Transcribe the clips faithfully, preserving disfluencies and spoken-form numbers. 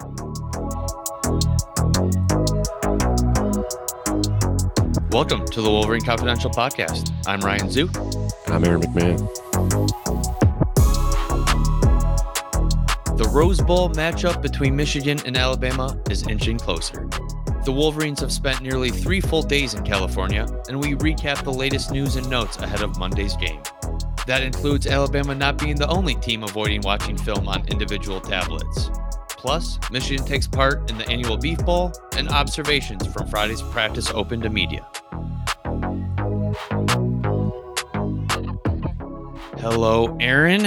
Welcome to the Wolverine Confidential Podcast. I'm Ryan Zoo. And I'm Aaron McMahon. The Rose Bowl matchup between Michigan and Alabama is inching closer. The Wolverines have spent nearly three full days in California, and we recap the latest news and notes ahead of Monday's game. That includes Alabama not being the only team avoiding watching film on individual tablets. Plus, Michigan takes part in the annual Beef Bowl, and observations from Friday's practice open to media. Hello, Aaron.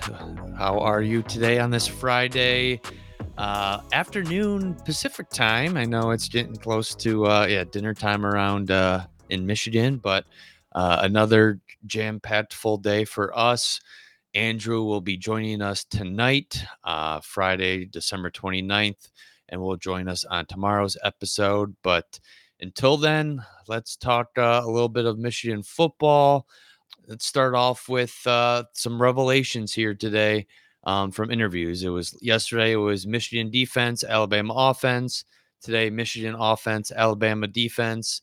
How are you today on this Friday uh, afternoon Pacific time? I know it's getting close to uh, yeah dinner time around uh, in Michigan, but uh, another jam-packed full day for us. Andrew will be joining us tonight, uh, Friday, December twenty-ninth, and will join us on tomorrow's episode. But until then, let's talk uh, a little bit of Michigan football. Let's start off with uh, some revelations here today um, from interviews. It was yesterday, it was Michigan defense, Alabama offense. Today, Michigan offense, Alabama defense.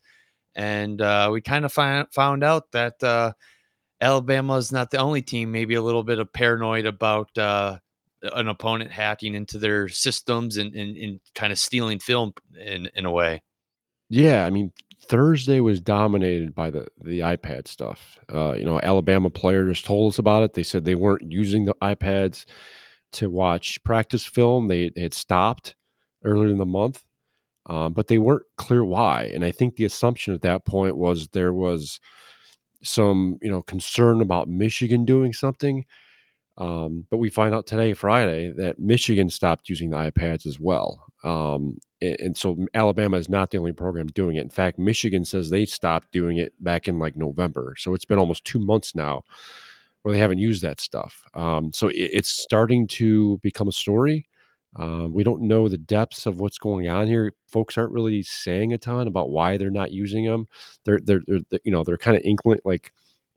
And uh, we kind of find, found out that uh, Alabama is not the only team, maybe a little bit of paranoid about uh, an opponent hacking into their systems and, and, and kind of stealing film in, in a way. Yeah, I mean, Thursday was dominated by the the iPad stuff. Uh, you know, Alabama players told us about it. They said they weren't using the iPads to watch practice film. They, they had stopped earlier in the month, um, but they weren't clear why. And I think the assumption at that point was there was some, you know, concern about Michigan doing something. Um, but we find out today, Friday, that Michigan stopped using the iPads as well. Um, and, and so Alabama is not the only program doing it. In fact, Michigan says they stopped doing it back in like November. So it's been almost two months now where they haven't used that stuff. Um, so it, it's starting to become a story. Um, we don't know the depths of what's going on here. Folks aren't really saying a ton about why they're not using them. They're, they're, they're you know, they're kind of inkling like,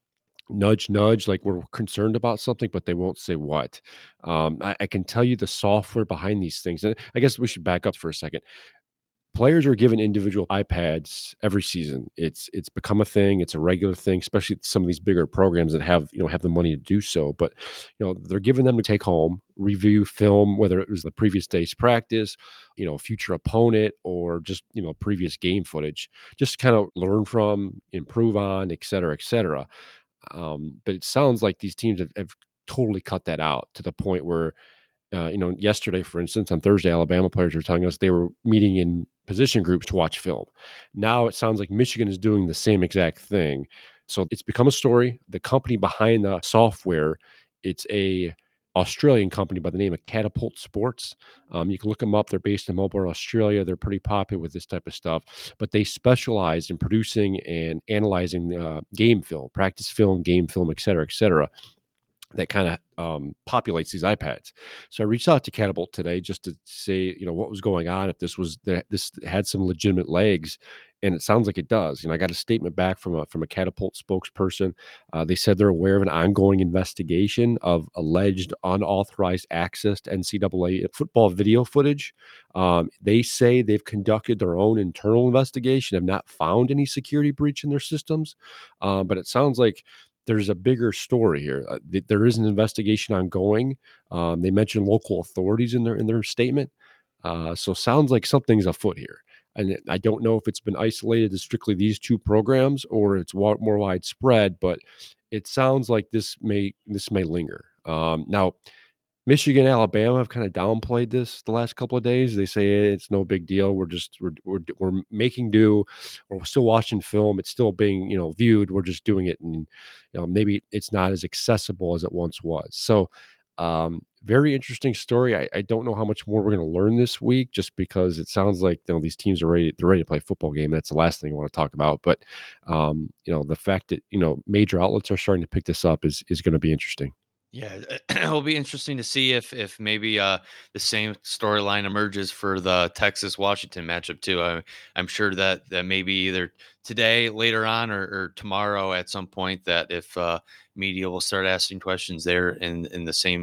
nudge, nudge, like we're concerned about something, but they won't say what. Um, I, I can tell you the software behind these things. And I guess we should back up for a second. Players are given individual iPads every season. It's it's become a thing. It's a regular thing, especially some of these bigger programs that have you know have the money to do so. But you know they're giving them to take home, review film, whether it was the previous day's practice, you know, future opponent, or just you know previous game footage, just kind of learn from, improve on, et cetera, et cetera. Um, but it sounds like these teams have, have totally cut that out to the point where, uh, you know, yesterday, for instance, on Thursday, Alabama players were telling us they were meeting in position groups to watch film. Now it sounds like Michigan is doing the same exact thing. So it's become a story. The company behind the software, it's a Australian company by the name of Catapult Sports. Um, you can look them up. They're based in Melbourne, Australia. They're pretty popular with this type of stuff, but they specialize in producing and analyzing uh, game film, practice film, game film, et cetera, et cetera, that kind of um, populates these iPads. So I reached out to Catapult today just to say, you know, what was going on, if this was that this had some legitimate legs, and it sounds like it does. You know, I got a statement back from a from a Catapult spokesperson. Uh, they said they're aware of an ongoing investigation of alleged unauthorized access to N C double A football video footage. Um, they say they've conducted their own internal investigation, have not found any security breach in their systems, um, but it sounds like there's a bigger story here. Uh, th- there is an investigation ongoing. Um, they mentioned local authorities in their in their statement. Uh, so sounds like something's afoot here. And it- I don't know if it's been isolated to strictly these two programs or it's wa- more widespread, but it sounds like this may this may linger. Um, now, Michigan, Alabama have kind of downplayed this the last couple of days. They say "Hey, it's no big deal. We're just we're we're, we're making do. We're still watching film. It's still being you know viewed. We're just doing it, and you know maybe it's not as accessible as it once was." So, um, very interesting story. I, I don't know how much more we're going to learn this week, just because it sounds like you know these teams are ready. They're ready to play a football game. That's the last thing I want to talk about. But um, you know the fact that you know major outlets are starting to pick this up is is going to be interesting. Yeah, it'll be interesting to see if if maybe uh, the same storyline emerges for the Texas Washington matchup too. I, I'm sure that that maybe either today, later on, or, or tomorrow at some point, that if uh, media will start asking questions there in in the same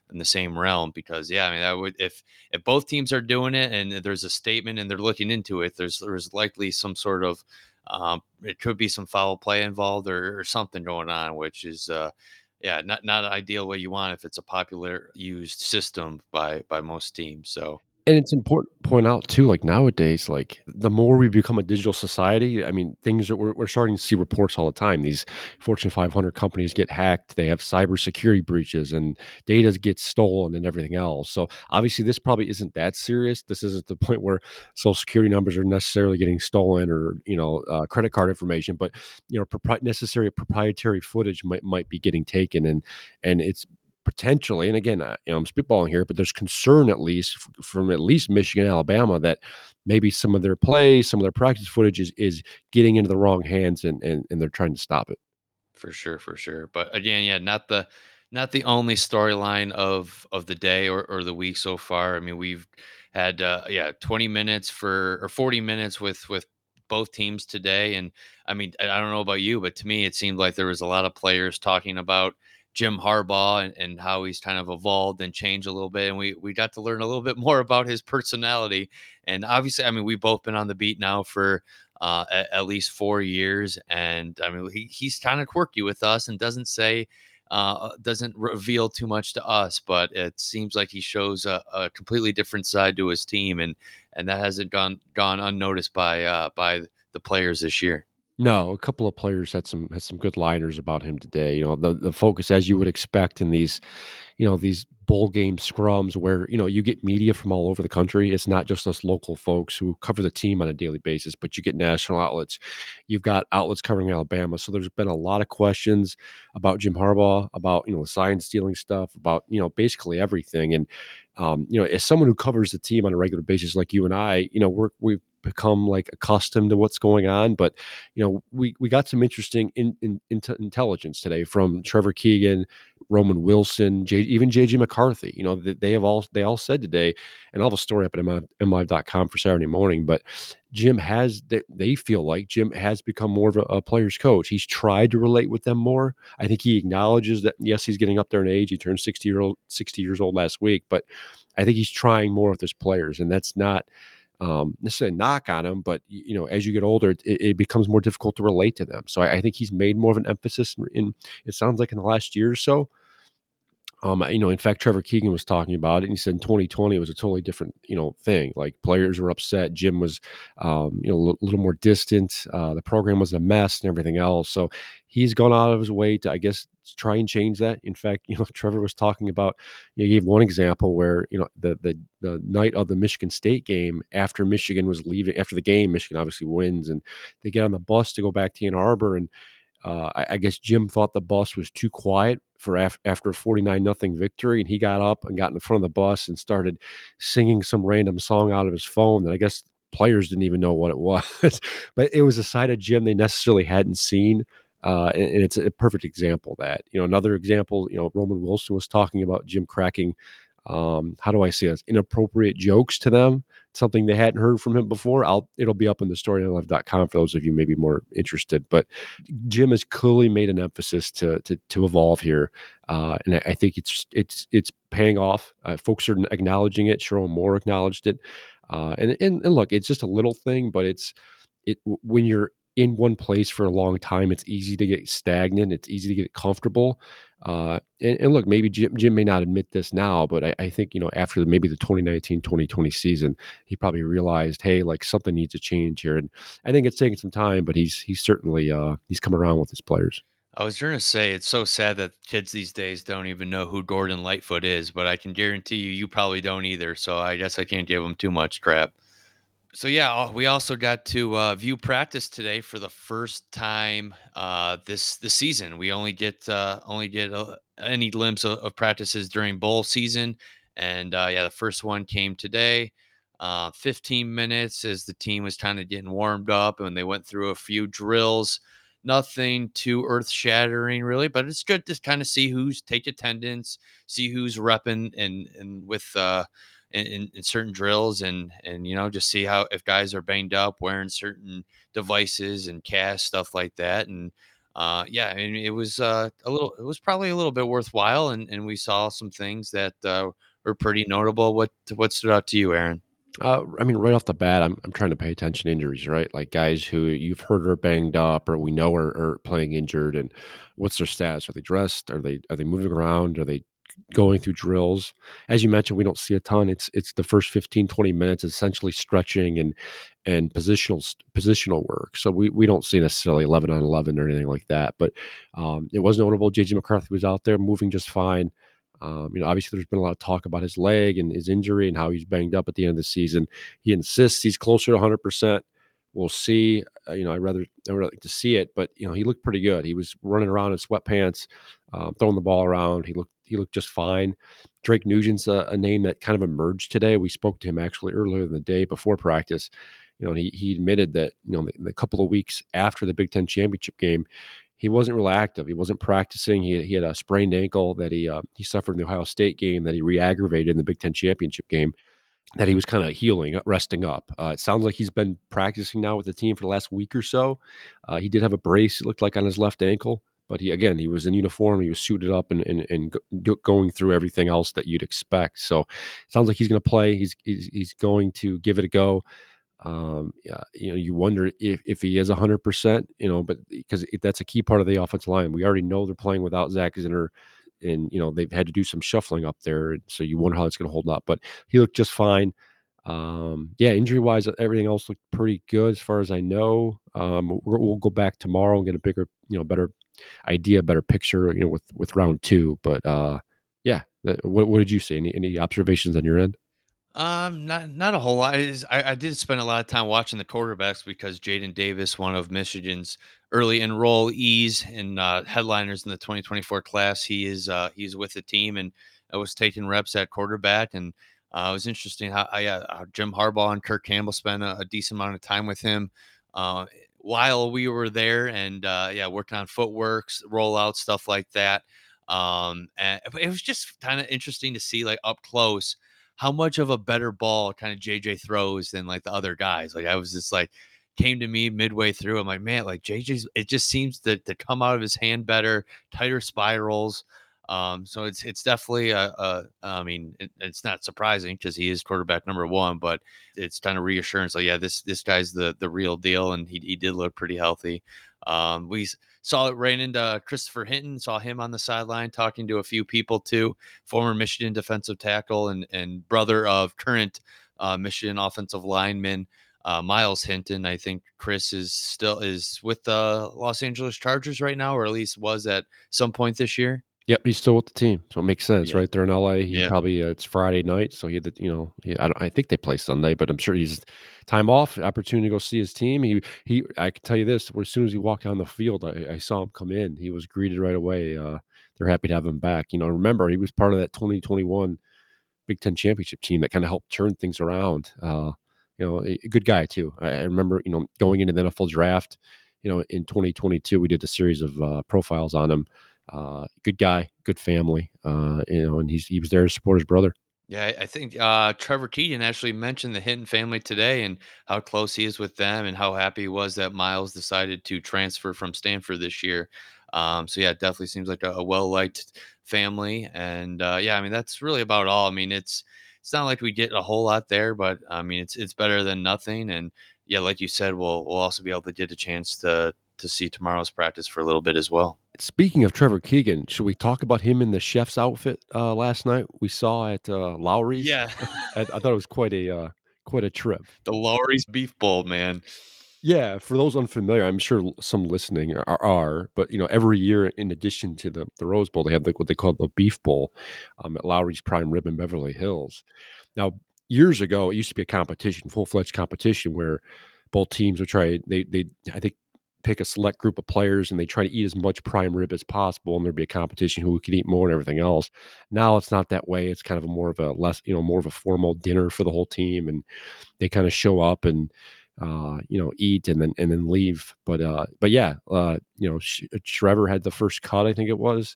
in the same realm. Because yeah, I mean that would, if if both teams are doing it and there's a statement and they're looking into it, there's there's likely some sort of um, it could be some foul play involved, or, or something going on, which is uh, yeah, not not an ideal way you want if it's a popular used system by by most teams. So And it's important to point out too, like nowadays, like the more we become a digital society, I mean, things that we're, we're starting to see reports all the time. These Fortune five hundred companies get hacked, they have cybersecurity breaches, and data gets stolen and everything else. So obviously, this probably isn't that serious. This isn't the point where social security numbers are necessarily getting stolen, or you know, uh, credit card information, but you know, propri- necessary proprietary footage might might be getting taken, and and it's potentially, and again, I, you know, I'm spitballing here, but there's concern at least f- from at least Michigan, Alabama, that maybe some of their play, some of their practice footage is is getting into the wrong hands, and and, and they're trying to stop it. for sure, for sure. But again, yeah, not the not the only storyline of of the day or, or the week so far. I mean, we've had uh, yeah, twenty minutes for or forty minutes with with both teams today. And I mean, I I don't know about you, but to me, it seemed like there was a lot of players talking about Jim Harbaugh and, and how he's kind of evolved and changed a little bit. And we we got to learn a little bit more about his personality. And obviously, I mean, we've both been on the beat now for uh, at, at least four years. And I mean, he, he's kind of quirky with us and doesn't say, uh, doesn't reveal too much to us, but it seems like he shows a, a completely different side to his team, and and that hasn't gone gone unnoticed by uh, by the players this year. No, a couple of players had some had some good liners about him today. You know, the the focus, as you would expect in these, you know, these bowl game scrums where, you know, you get media from all over the country. It's not just us local folks who cover the team on a daily basis, but you get national outlets. You've got outlets covering Alabama. So there's been a lot of questions about Jim Harbaugh, about, you know, the sign stealing stuff, about, you know, basically everything. And um, you know, as someone who covers the team on a regular basis like you and I, you know, we're we've become like accustomed to what's going on. But you know, we we got some interesting in, in, inte intelligence today from Trevor Keegan, Roman Wilson, J, even J J McCarthy. You know, that they have all they all said today, and I'll have a story up at M live dot com for Saturday morning. But Jim has they, they feel like Jim has become more of a, a player's coach. He's tried to relate with them more. I think he acknowledges that yes, he's getting up there in age. He turned sixty year old sixty years old last week, but I think he's trying more with his players, and that's not um, necessarily a knock on him, but y- you know, as you get older, it, it becomes more difficult to relate to them. So I, I think he's made more of an emphasis in, in it sounds like in the last year or so. Um, you know, in fact, Trevor Keegan was talking about it, and he said in twenty twenty it was a totally different, you know, thing. Like players were upset. Jim was, um, you know, a li- little more distant. Uh, the program was a mess and everything else. So he's gone out of his way to, I guess, try and change that. In fact, you know, Trevor was talking about. You know, he gave one example where you know the the the night of the Michigan State game, after Michigan was leaving, after the game, Michigan obviously wins, and they get on the bus to go back to Ann Arbor, and uh, I, I guess Jim thought the bus was too quiet for af- after a forty-nine nothing victory, and he got up and got in front of the bus and started singing some random song out of his phone that I guess players didn't even know what it was. But it was a side of Jim they necessarily hadn't seen. Uh, and, and it's a perfect example of that. You know, another example, you know, Roman Wilson was talking about Jim cracking, um, how do I say this, inappropriate jokes to them, something they hadn't heard from him before. I'll It'll be up in the story on live dot com for those of you maybe more interested. But Jim has clearly made an emphasis to to to evolve here, uh, and I, I think it's it's it's paying off. Uh, folks are acknowledging it. Sharon Moore acknowledged it, uh, and, and and look, it's just a little thing, but it's it when you're in one place for a long time, it's easy to get stagnant. It's easy to get comfortable. Uh, and, and look, maybe Jim, Jim may not admit this now, but I, I think, you know, after the, maybe the twenty nineteen twenty twenty season, he probably realized, hey, like something needs to change here. And I think it's taking some time, but he's he's certainly uh, he's come around with his players. I was going to say it's so sad that kids these days don't even know who Gordon Lightfoot is, but I can guarantee you, you probably don't either. So I guess I can't give them too much crap. So yeah, uh, we also got to uh, view practice today for the first time uh, this this season. We only get uh, only get uh, any glimpse of, of practices during bowl season, and uh, yeah, the first one came today. Uh, fifteen minutes as the team was kind of getting warmed up, and they went through a few drills. Nothing too earth shattering, really, but it's good to kind of see who's take attendance, see who's repping, and and with uh, in, in, in certain drills, and and you know just see how if guys are banged up wearing certain devices and casts stuff like that. And uh, yeah, I mean, it was uh, a little, it was probably a little bit worthwhile, and and we saw some things that uh, were pretty notable. What what stood out to you, Aaron? Uh, I mean, right off the bat, I'm I'm trying to pay attention to injuries, right? Like guys who you've heard are banged up or we know are, are playing injured, and what's their status? Are they dressed? Are they are they moving around? Are they going through drills? As you mentioned, we don't see a ton. It's it's the first fifteen twenty minutes, essentially stretching and and positional s- positional work. So we we don't see necessarily eleven on eleven or anything like that. But um, it was notable. J J McCarthy was out there moving just fine. Um, you know, obviously, there's been a lot of talk about his leg and his injury and how he's banged up at the end of the season. He insists he's closer to one hundred percent. We'll see. Uh, you know, I'd rather I would like to see it, but you know, he looked pretty good. He was running around in sweatpants, um, throwing the ball around. He looked he looked just fine. Drake Nugent's a, a name that kind of emerged today. We spoke to him actually earlier in the day before practice. You know, and he he admitted that you know the, the couple of weeks after the Big Ten championship game, he wasn't real active. He wasn't practicing. He he had a sprained ankle that he uh, he suffered in the Ohio State game that he re-aggravated in the Big Ten championship game. That he was kind of healing, uh, resting up. Uh, it sounds like he's been practicing now with the team for the last week or so. Uh, he did have a brace. It looked like on his left ankle, but he again he was in uniform. He was suited up and and, and go, going through everything else that you'd expect. So, it sounds like he's going to play. He's, he's he's going to give it a go. Um, yeah, you know, you wonder if if he is one hundred percent, you know, but because that's a key part of the offensive line. We already know they're playing without Zach Zinter, and, you know, they've had to do some shuffling up there, and so you wonder how it's gonna hold up, but he looked just fine. Um, yeah, injury-wise, everything else looked pretty good as far as I know. Um, we're we'll go back tomorrow and get a bigger, you know, better idea, better picture, you know, with with round two, but, uh, yeah, that what what did you see? Any any observations on your end? Um, not not a whole lot. Is I, I did spend a lot of time watching the quarterbacks because Jaden Davis, one of Michigan's early enrollees and uh, headliners in the twenty twenty-four class, he is uh, he's with the team and I was taking reps at quarterback, and uh, it was interesting how, I, uh, how Jim Harbaugh and Kirk Campbell spent a, a decent amount of time with him uh, while we were there, and uh, yeah, working on footworks, rollouts, stuff like that. Um, and it was just kind of interesting to see like up close how much of a better ball kind of J J throws than like the other guys. Like I was just like came to me midway through. I'm like, man, like J J's it just seems to to come out of his hand better, tighter spirals. Um, so it's it's definitely a, a I mean, it, it's not surprising because he is quarterback number one, but it's kind of reassurance. Like, yeah, this this guy's the the real deal, and he he did look pretty healthy. Um, we s- saw it right into Christopher Hinton, saw him on the sideline talking to a few people too, former Michigan defensive tackle and and brother of current uh, Michigan offensive lineman uh, Miles Hinton. I think Chris is still is with the Los Angeles Chargers right now, or at least was at some point this year. Yep, he's still with the team, so it makes sense, Yeah, right? They're in L A. He yeah, probably uh, it's Friday night, so he had the, you know, he, I don't, I think they play Sunday, but I'm sure he's time off, opportunity to go see his team. He he, I can tell you this: as soon as he walked on the field, I, I saw him come in. He was greeted right away. Uh, they're happy to have him back. You know, remember he was part of that twenty twenty-one Big Ten championship team that kind of helped turn things around. Uh, you know, a, a good guy too. I, I remember, you know, going into the N F L draft, you know, in twenty twenty-two, we did a series of uh, profiles on him. Uh, good guy, good family, uh, you know, and he's he was there to support his brother. yeah. I I think uh, Trevor Keaton actually mentioned the Hinton family today and how close he is with them, and how happy he was that Miles decided to transfer from Stanford this year. Um, so yeah, it definitely seems like a, a well liked family, and uh, yeah, I mean that's really about all. I mean it's it's not like we get a whole lot there, but I mean it's it's better than nothing. And yeah, like you said, we'll we'll also be able to get a chance to to see tomorrow's practice for a little bit as well. Speaking of Trevor Keegan, should we talk about him in the chef's outfit uh, last night? We saw at uh, Lowry's. Yeah, I, I thought it was quite a uh, quite a trip. the Lowry's Beef Bowl, man. Yeah, for those unfamiliar, I'm sure l- some listening are, are, but you know, every year in addition to the the Rose Bowl, they have like what they call the Beef Bowl um, at Lowry's Prime Rib in Beverly Hills. Now, years ago, it used to be a competition, full fledged competition, where both teams would try. They they I think pick a select group of players and they try to eat as much prime rib as possible, and there'd be a competition who could eat more and everything else. Now it's not that way. It's kind of a more of a less, you know, more of a formal dinner for the whole team, and they kind of show up and uh, you know, eat and then and then leave. But uh, but yeah, uh, you know, Sh- Trevor had the first cut, I think it was.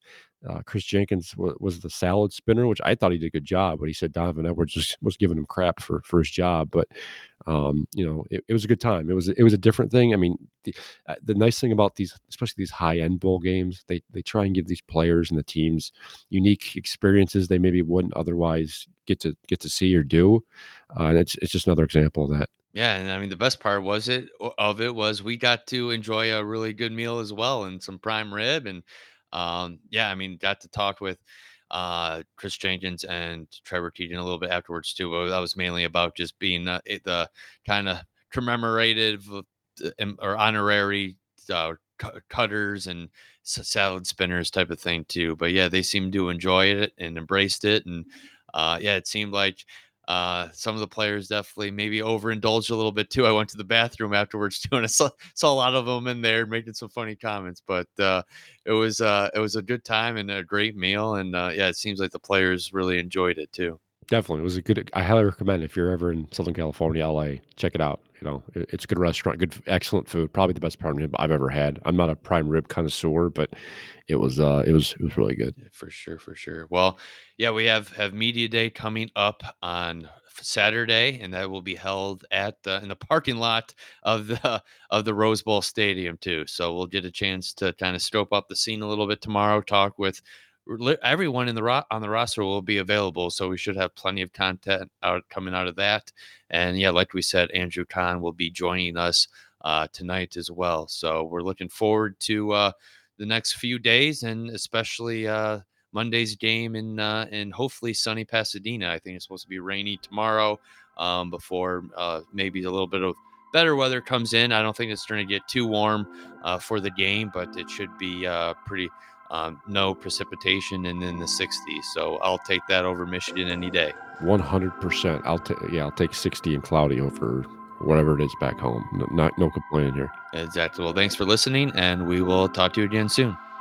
uh, Chris Jenkins wa was the salad spinner, which I thought he did a good job, but he said Donovan Edwards just was giving him crap for for his job. But, um, you know, it, it was a good time. It was it was a different thing. I mean, the uh, the nice thing about these, especially these high end bowl games, they they try and give these players and the teams unique experiences they maybe wouldn't otherwise get to get to see or do. Uh, and it's it's just another example of that. Yeah, and I mean the best part was it of it was we got to enjoy a really good meal as well and some prime rib and um yeah, I mean got to talk with uh Chris Jenkins and Trevor Keaton a little bit afterwards too. But that was mainly about just being uh, it, the kind of commemorative of the- em- or honorary uh, cu- cutters and s- salad spinners type of thing too. But yeah, they seemed to enjoy it and embraced it and uh yeah, it seemed like uh, some of the players definitely maybe overindulged a little bit too. I went to the bathroom afterwards too, and I saw saw a lot of them in there making some funny comments. But uh, it was uh, it was a good time and a great meal, and uh, yeah, it seems like the players really enjoyed it too. Definitely, it was a good. I highly recommend if you're ever in Southern California, L A, check it out. You know, it, it's a good restaurant, good, excellent food. Probably the best prime rib I've ever had. I'm not a prime rib connoisseur, but it was, uh, it was, it was really good. Yeah, for sure, for sure. Well, yeah, we have have media day coming up on f- Saturday, and that will be held at the in the parking lot of the of the Rose Bowl Stadium too. So we'll get a chance to kind of scope up the scene a little bit tomorrow. Talk with li- everyone in the ro- on the roster will be available, so we should have plenty of content out coming out of that. And yeah, like we said, Andrew Kahn will be joining us uh, tonight as well. So we're looking forward to. Uh, the next few days, and especially uh, Monday's game in uh, in hopefully sunny Pasadena. I think it's supposed to be rainy tomorrow um, before uh, maybe a little bit of better weather comes in. I don't think it's going to get too warm uh, for the game, but it should be uh, pretty um, no precipitation and in the sixties. So I'll take that over Michigan any day. one hundred percent. I'll take, yeah, I'll take sixty and cloudy over whatever it is back home. No, not, no complaining here. Exactly. Well, thanks for listening, and we will talk to you again soon.